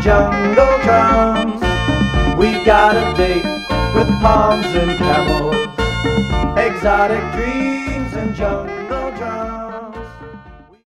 jungle drums. We've got a date with palms and camels, exotic dreams